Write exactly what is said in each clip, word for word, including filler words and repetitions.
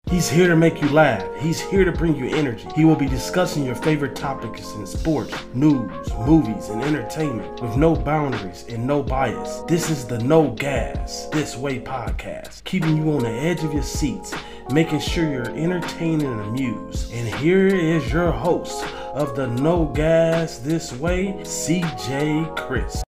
He's here to make you laugh. He's here to bring you energy. He will be discussing your favorite topics in sports, news, movies, and entertainment with no boundaries and no bias. This is the No Gas This Way podcast, keeping you on the edge of your seats, making sure you're entertained and amused. And here is your host of the No Gas This Way, C J Chris.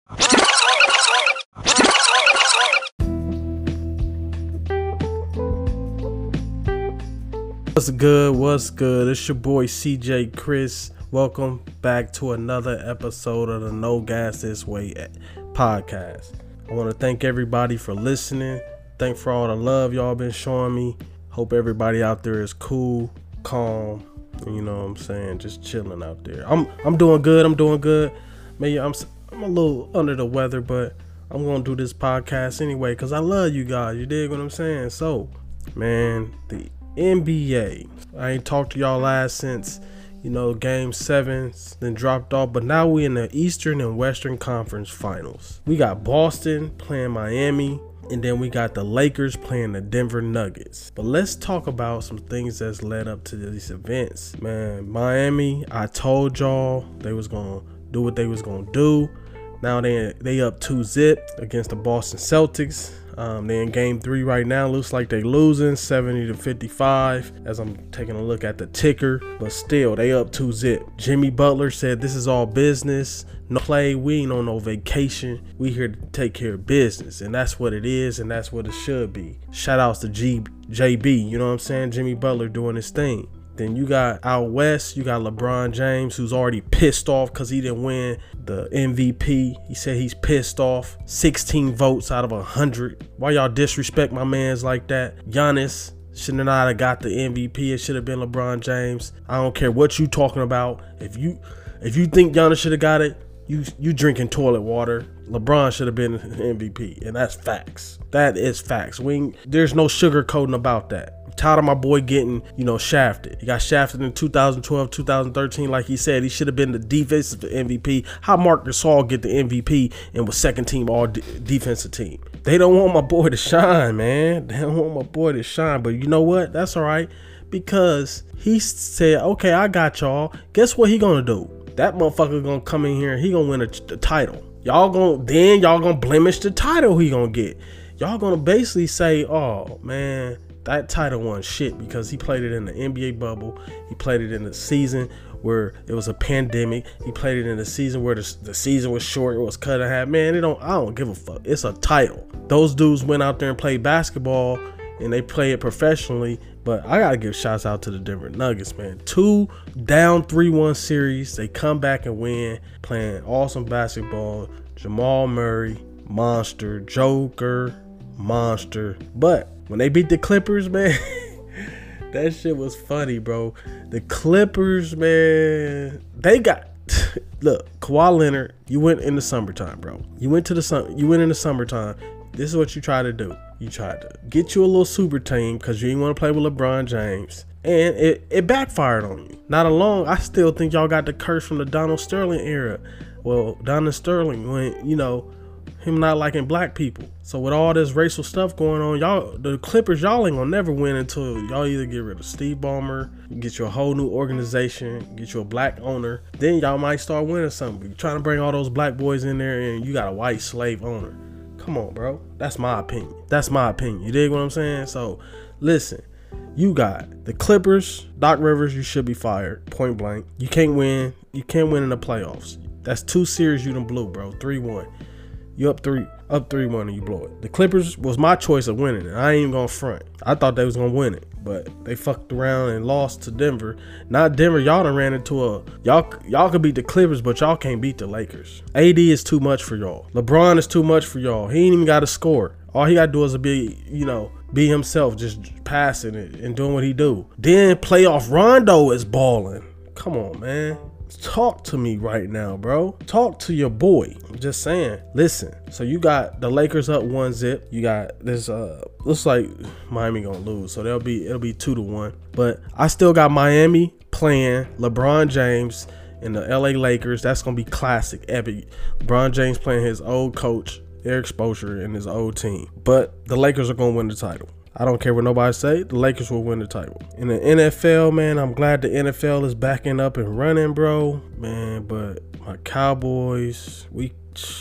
What's good? What's good? It's your boy C J Chris. Welcome back to another episode of the No Gas This Way podcast. I want to thank everybody for listening. Thank for all the love y'all been showing me. Hope everybody out there is cool, calm, you know what I'm saying, just chilling out there. I'm I'm doing good. I'm doing good. Maybe I'm I'm a little under the weather, but I'm gonna do this podcast anyway because I love you guys. You dig what I'm saying? So, man, the N B A. I ain't talked to y'all last since, you know, game sevens then dropped off, but now we in the Eastern and Western Conference Finals. We got Boston playing Miami, and then we got the Lakers playing the Denver Nuggets. But let's talk about some things that's led up to these events. Man, Miami, I told y'all they was gonna do what they was gonna do. Now they they up two zip against the Boston Celtics. Um, they in game three right now. Looks like they losing seventy to fifty-five as I'm taking a look at the ticker. But still, they up two zip. Jimmy Butler said this is all business. No play. We ain't on no vacation. We here to take care of business. And that's what it is. And that's what it should be. Shout outs to G- J B. You know what I'm saying? Jimmy Butler doing his thing. Then you got out west, you got LeBron James, who's already pissed off because he didn't win the M V P. He said he's pissed off. sixteen votes out of one hundred. Why y'all disrespect my mans like that? Giannis should not have got the M V P. It should have been LeBron James. I don't care what you talking about. If you if you think Giannis should have got it, you you drinking toilet water. LeBron should have been the M V P, and that's facts. That is facts. We ain't, there's no sugarcoating about that. I'm tired of my boy getting, you know, shafted. He got shafted in two thousand twelve, two thousand thirteen, like he said. He should have been the defensive M V P. How Marc Gasol get the M V P and was second team all de- defensive team? They don't want my boy to shine, man. They don't want my boy to shine. But you know what? That's all right, because he said, okay, I got y'all. Guess what he gonna do? That motherfucker gonna come in here and he gonna win a, a title. Y'all gonna then y'all gonna blemish the title he gonna get. Y'all gonna basically say, oh man, that title won shit because he played it in the N B A bubble. He played it in the season where it was a pandemic. He played it in the season where the, the season was short. It was cut in half. Man, it don't. I don't give a fuck. It's a title. Those dudes went out there and played basketball and they play it professionally. But I gotta give shouts out to the Denver Nuggets, man. Two down three one series. They come back and win, playing awesome basketball. Jamal Murray, monster. Joker, monster. But when they beat the Clippers, man, that shit was funny, bro. The Clippers, man, they got look, Kawhi Leonard, you went in the summertime, bro. You went to the sun, you went in the summertime. This is what you try to do. You tried to get you a little super team because you didn't want to play with LeBron James. And it, it backfired on you. Not alone, I still think y'all got the curse from the Donald Sterling era. Well, Donald Sterling, when, you know, him not liking black people. So with all this racial stuff going on, y'all, the Clippers, y'all ain't gonna never win until y'all either get rid of Steve Ballmer, get you a whole new organization, get you a black owner. Then y'all might start winning something. You're trying to bring all those black boys in there and you got a white slave owner. Come on, bro. That's my opinion. That's my opinion. You dig what I'm saying? So, listen. You got the Clippers. Doc Rivers, you should be fired. Point blank. You can't win. You can't win in the playoffs. That's two series you done blew, bro. three one. You up three up three one and you blow it. The Clippers was my choice of winning it. I ain't even gonna front. I thought they was gonna win it, but they fucked around and lost to Denver. Not Denver, y'all done ran into a y'all y'all could beat the Clippers, but y'all can't beat the Lakers. A D is too much for y'all. LeBron is too much for y'all. He ain't even gotta score. All he gotta do is be, you know, be himself, just passing it and doing what he do. Then playoff Rondo is balling. Come on, man. Talk to me right now, bro. Talk to your boy. I'm just saying. Listen. So you got the Lakers up one zip. You got this. Uh, looks like Miami gonna lose. So they'll be it'll be two to one. But I still got Miami playing LeBron James and the L A Lakers. That's gonna be classic, epic. LeBron James playing his old coach Eric Spoelstra and his old team. But the Lakers are gonna win the title. I don't care what nobody say. The Lakers will win the title. In the N F L, man, I'm glad the N F L is backing up and running, bro. Man, but my Cowboys, we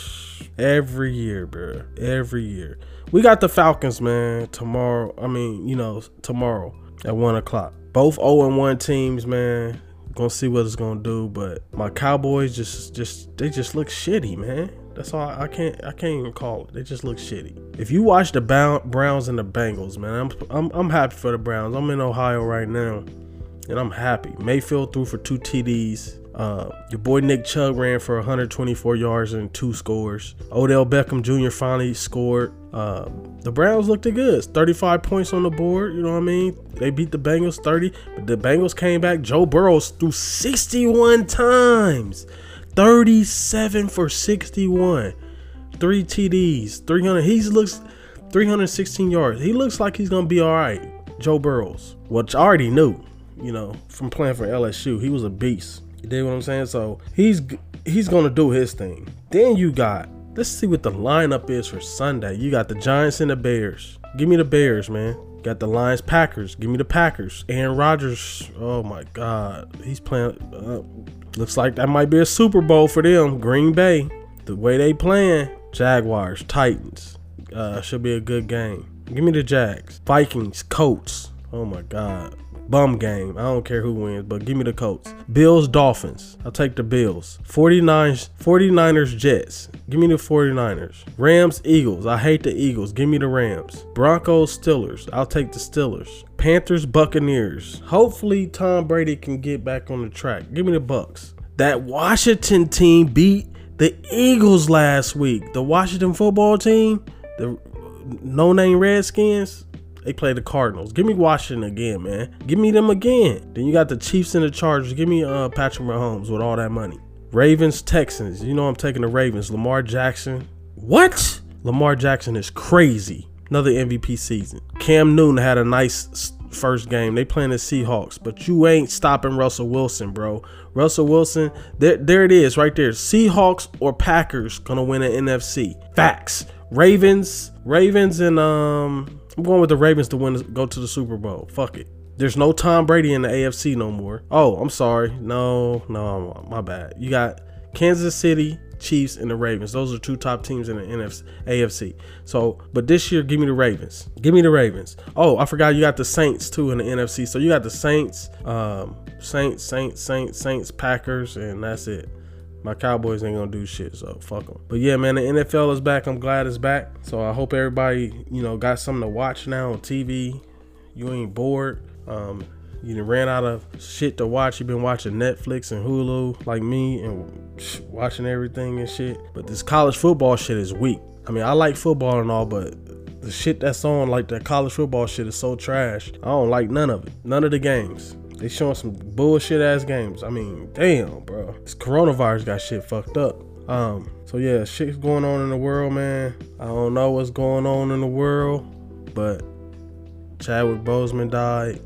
every year, bro. Every year. We got the Falcons, man, tomorrow. I mean, you know, tomorrow at one o'clock. Both oh and one teams, man. Gonna see what it's gonna do, but my Cowboys just, just they just look shitty, man. That's all. I can't, I can't even call it. They just look shitty. If you watch the Browns and the Bengals, man, I'm, I'm, I'm happy for the Browns. I'm in Ohio right now, and I'm happy. Mayfield threw for two T Ds. Uh, your boy Nick Chubb ran for one hundred twenty-four yards and two scores. Odell Beckham Junior finally scored. Uh, the Browns looked good. thirty-five points on the board. You know what I mean? They beat the Bengals thirty, but the Bengals came back. Joe Burrow threw sixty-one times. thirty-seven for sixty-one. Three T Ds. three hundred. He looks three hundred sixteen yards. He looks like he's going to be all right. Joe Burrows, which I already knew, you know, from playing for L S U. He was a beast. You dig what I'm saying? So he's he's going to do his thing. Then you got, let's see what the lineup is for Sunday. You got the Giants and the Bears. Give me the Bears, man. Got the Lions, Packers. Give me the Packers. Aaron Rodgers. Oh, my God. He's playing. Uh, looks like that might be a Super Bowl for them. Green Bay. The way they playing. Jaguars, Titans. Uh, should be a good game. Give me the Jags. Vikings, Colts. Oh, my God. Bum game. I don't care who wins, but give me the Colts. Bills, Dolphins. I'll take the Bills. forty-niners, forty-niners, Jets. Give me the forty-niners. Rams, Eagles. I hate the Eagles. Give me the Rams. Broncos, Steelers. I'll take the Steelers. Panthers, Buccaneers. Hopefully Tom Brady can get back on the track. Give me the Bucks. That Washington team beat the Eagles last week. The Washington football team, the no-name Redskins, they play the Cardinals. Give me Washington again, man. Give me them again. Then you got the Chiefs and the Chargers. Give me uh, Patrick Mahomes with all that money. Ravens, Texans. You know I'm taking the Ravens. Lamar Jackson. What? Lamar Jackson is crazy. Another M V P season. Cam Newton had a nice first game. They playing the Seahawks, but you ain't stopping Russell Wilson, bro. Russell Wilson, there, there it is right there. Seahawks or Packers gonna win an N F C. Facts. Ravens, Ravens, and um. I'm going with the Ravens to win, go to the Super Bowl. Fuck it. There's no Tom Brady in the A F C no more. Oh, I'm sorry. No, no, my bad. You got Kansas City, Chiefs, and the Ravens. Those are two top teams in the N F C, A F C. So, but this year, give me the Ravens. Give me the Ravens. Oh, I forgot you got the Saints too in the N F C. So you got the Saints, um, Saints, Saints, Saints, Saints, Packers, and that's it. My Cowboys ain't gonna do shit, so fuck them. But yeah, man, the N F L is back. I'm glad it's back. So I hope everybody, you know, got something to watch now on T V. You ain't bored. Um, you done ran out of shit to watch. You've been watching Netflix and Hulu like me and watching everything and shit. But this college football shit is weak. I mean, I like football and all, but the shit that's on, like that college football shit, is so trash. I don't like none of it. None of the games. They showing some bullshit ass games. I mean, damn, bro. This coronavirus got shit fucked up. Um, so yeah, shit's going on in the world, man. I don't know what's going on in the world, but Chadwick Boseman died.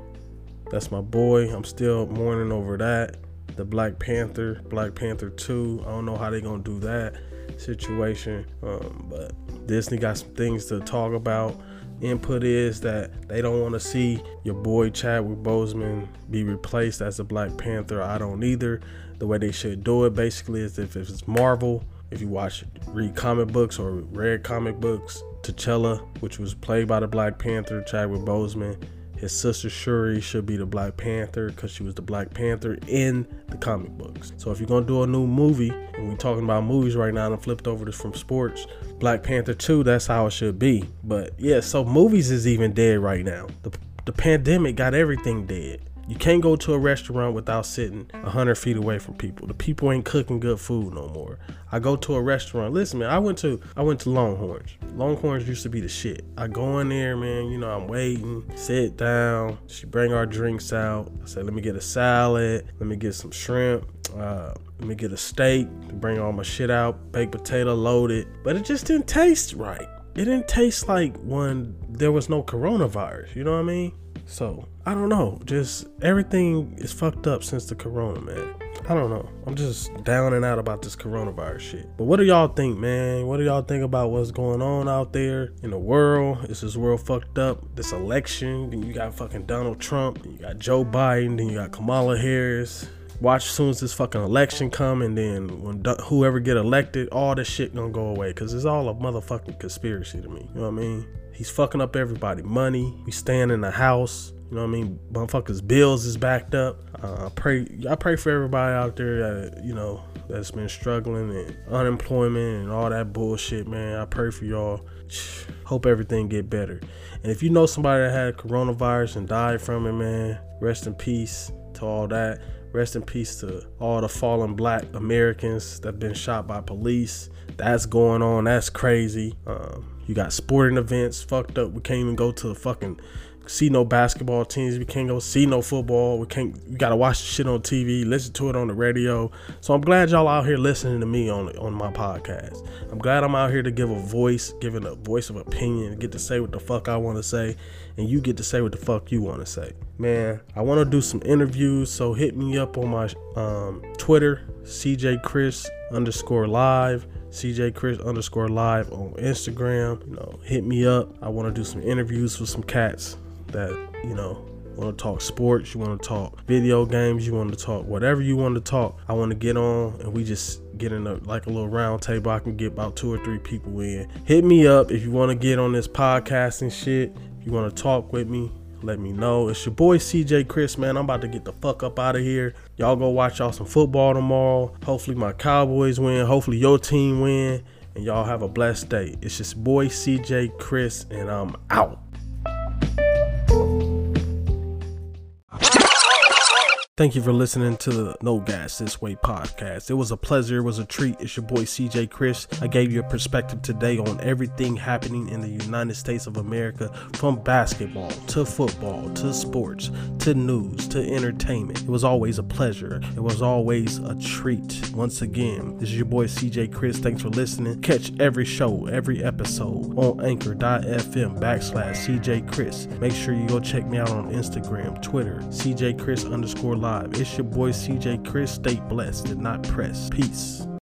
That's my boy. I'm still mourning over that. The Black Panther, Black Panther two. I don't know how they gonna do that situation. Um, but Disney got some things to talk about. Input is that they don't want to see your boy Chadwick Boseman be replaced as a Black Panther. I don't either. The way they should do it basically is if it's Marvel, if you watch, read comic books or read comic books, T'Challa, which was played by the Black Panther, Chadwick Boseman, his sister Shuri should be the Black Panther because she was the Black Panther in the comic books. So if you're going to do a new movie, and we're talking about movies right now, and I flipped over this from sports, Black Panther two, that's how it should be. But yeah, so movies is even dead right now. The, the pandemic got everything dead. You can't go to a restaurant without sitting one hundred feet away from people. The people ain't cooking good food no more. I go to a restaurant. Listen, man, I went to I went to Longhorns. Longhorns used to be the shit. I go in there, man, you know, I'm waiting, sit down. She bring our drinks out. I said, let me get a salad. Let me get some shrimp. Uh, let me get a steak. Bring all my shit out. Baked potato loaded. But it just didn't taste right. It didn't taste like when there was no coronavirus. You know what I mean? So I don't know, just everything is fucked up since the corona, man. I don't know. I'm just down and out about this coronavirus shit. But what do y'all think, man? What do y'all think about what's going on out there in the world? Is this world fucked up? This election, then you got fucking Donald Trump, then you got Joe Biden, then you got Kamala Harris. Watch as soon as this fucking election come, and then when whoever get elected, all this shit gonna go away, because it's all a motherfucking conspiracy to me. You know what I mean? He's fucking up everybody money. We staying in the house. You know what I mean? Motherfuckers' bills is backed up. Uh, I pray, I pray for everybody out there that, you know, that's been struggling, and unemployment and all that bullshit, man. I pray for y'all. Hope everything get better. And if you know somebody that had coronavirus and died from it, man, rest in peace to all that. Rest in peace to all the fallen black Americans that been shot by police. That's going on. That's crazy. Um, you got sporting events fucked up. We can't even go to the fucking see no basketball teams. We can't go see no football. We can't. You gotta watch the shit on T V, listen to it on the radio. So I'm glad y'all out here listening to me on on my podcast. I'm glad I'm out here to give a voice, giving a voice of opinion, get to say what the fuck I want to say, and you get to say what the fuck you want to say. Man, I want to do some interviews, so hit me up on my um, Twitter, C J Chris underscore live. C J Chris underscore live on Instagram. You know, hit me up. I want to do some interviews with some cats that, you know, want to talk sports, you want to talk video games, you want to talk whatever you want to talk. I want to get on and we just get in a like a little round table. I can get about two or three people in. Hit me up if you want to get on this podcasting shit. If you want to talk with me, let me know. It's your boy C J Chris, man. I'm about to get the fuck up out of here. Y'all go watch y'all some football tomorrow. Hopefully my Cowboys win. Hopefully your team win. And y'all have a blessed day. It's just boy C J Chris, and I'm out. Thank you for listening to the No Gas This Way podcast. It was a pleasure. It was a treat. It's your boy C J Chris. I gave you a perspective today on everything happening in the United States of America, from basketball to football to sports to news to entertainment. It was always a pleasure. It was always a treat. Once again, this is your boy C J Chris. Thanks for listening. Catch every show, every episode on anchor.fm backslash CJ Chris. Make sure you go check me out on Instagram, Twitter, C J Chris underscore live. It's your boy C J Chris. Stay blessed and not pressed. Peace.